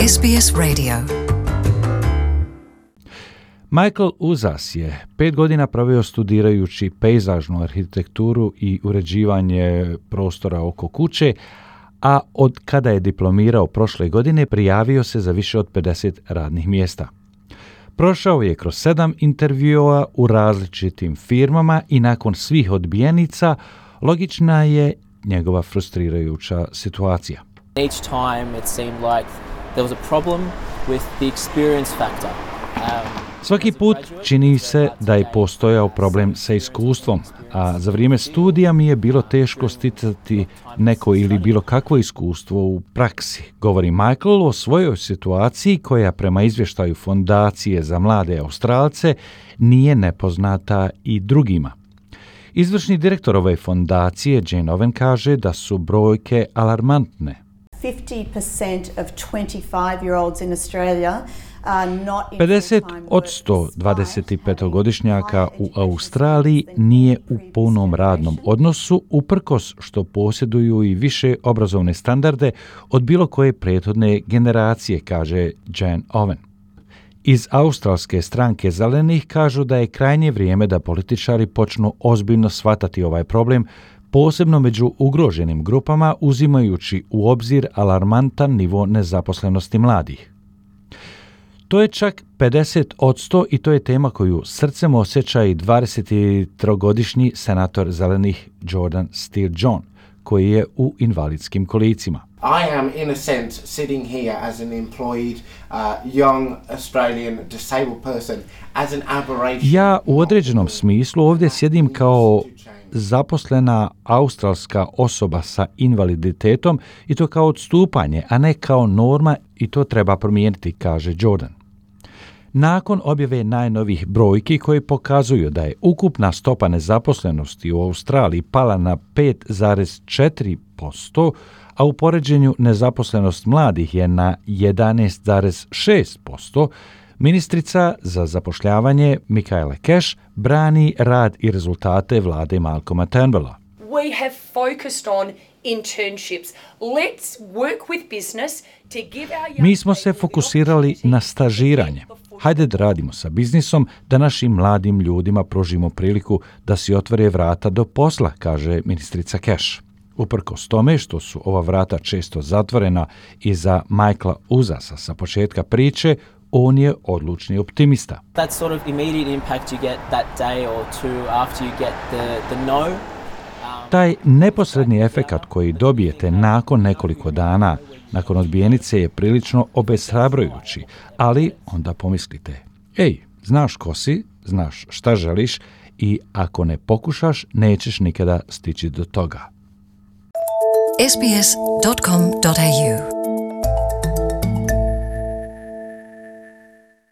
SBS Radio. Michael Uzas je 5 godina proveo studirajući pejzažnu arhitekturu i uređivanje prostora oko kuće, a od kada je diplomirao prošle godine prijavio se za više od 50 radnih mjesta. Prošao je kroz 7 intervjua u različitim firmama i nakon svih odbijenica logična je njegova frustrirajuća situacija. Each time it seemed like there was a problem with the experience factor. Svaki put čini se da je postojao problem sa iskustvom, a za vrijeme studija mi je bilo teško sticati neko ili bilo kakvo iskustvo u praksi, govori Michael o svojoj situaciji koja prema izvještaju Fondacije za mlade Australce nije nepoznata i drugima. Izvršni direktor ove fondacije, Jane Owen, kaže da su brojke alarmantne. 50% of 25-year-olds in Australia 50 od 125-godišnjaka u Australiji nije u punom radnom odnosu, uprkos što posjeduju i više obrazovne standarde od bilo koje prethodne generacije, kaže Jane Owen. Iz Australske stranke zelenih kažu da je krajnje vrijeme da političari počnu ozbiljno shvatati ovaj problem, posebno među ugroženim grupama, uzimajući u obzir alarmantan nivo nezaposlenosti mladih. To je čak 50% i to je tema koju srcem osjeća i 23-godišnji senator zelenih Jordan Steele-John, koji je u invalidskim kolicima. I am in a sense sitting here as an employed young Australian disabled person as an aberration. Ja u određenom smislu ovdje sjedim kao zaposlena australska osoba sa invaliditetom i to kao odstupanje, a ne kao norma, i to treba promijeniti, kaže Jordan. Nakon objave najnovih brojki koje pokazuju da je ukupna stopa nezaposlenosti u Australiji pala na 5,4%, a u poređenju nezaposlenost mladih je na 11,6%, ministrica za zapošljavanje Michaela Cash brani rad i rezultate vlade Malcolma Turnbulla. We have focused on internships. Let's work with business to give our young Mi smo se fokusirali na stažiranje. Hajde da radimo sa biznisom, da našim mladim ljudima pružimo priliku da si otvore vrata do posla, kaže ministrica Cash. Uprkos tome što su ova vrata često zatvorena i za Michaela Uzasa sa početka priče, on je odlučni optimista. That sort of immediate impact you get that day or two after you get the no. Taj neposredni efekat koji dobijete nakon nekoliko dana nakon odbijenice je prilično obeshrabrujući, ali onda pomislite, znaš ko si, znaš šta želiš i ako ne pokušaš, nećeš nikada stići do toga. sbs.com.au